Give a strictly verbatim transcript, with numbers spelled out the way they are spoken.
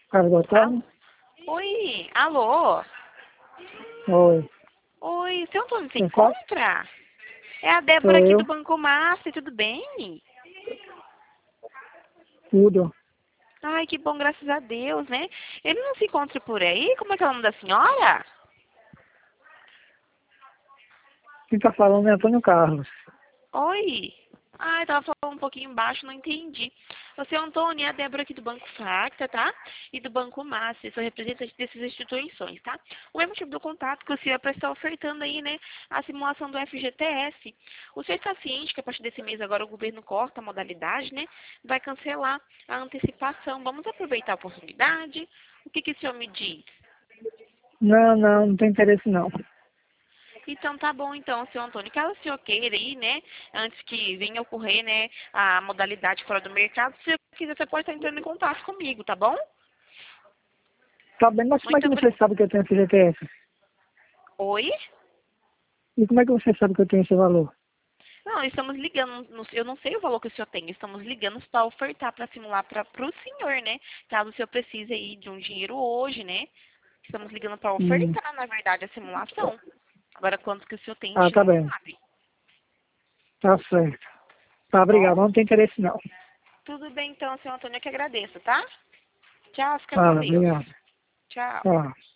Cara do Antônio? Oi, alô? Oi. Oi, seu Antônio se Quem fala? encontra? É a Débora Sou aqui do eu. Banco Master, tudo bem? Tudo. Ai, que bom, graças a Deus, né? Ele não se encontra por aí? Como é que é o nome da senhora? Quem tá falando é Antônio Carlos. Oi. Ai, tava falando um pouquinho baixo, não entendi. Você é o Antônio, é a Débora aqui do Banco Facta, tá? E do Banco Master, sou representante dessas instituições, tá? O mesmo tipo do contato que o senhor é para estar ofertando aí, né? A simulação do F G T S. O senhor está ciente que a partir desse mês agora o governo corta a modalidade, né? Vai cancelar a antecipação. Vamos aproveitar a oportunidade? O que, que o senhor me diz? Não, não, não tem interesse não. Então tá bom então, seu Antônio. Caso o senhor queira aí, né, antes que venha ocorrer, né, a modalidade fora do mercado, se você quiser, você pode estar entrando em contato comigo, tá bom? Tá bem, mas como é Muito que você obrigada. sabe que eu tenho esse G T S? Oi? E como é que você sabe que eu tenho esse valor? Não, estamos ligando, no- eu não sei o valor que o senhor tem, estamos ligando para ofertar, para simular para o senhor, né? Caso o senhor precise aí de um dinheiro hoje, né? Estamos ligando para Hum. ofertar, na verdade, a simulação. Agora, quanto que o senhor tem, a Ah, gente tá não bem. sabe, Tá certo. Tá, tá bom? obrigado. Não tem interesse não. Tudo bem então, seu Antônio, eu que agradeço, tá? Tchau, fica Tá, com Deus. obrigado. Tchau. Tá.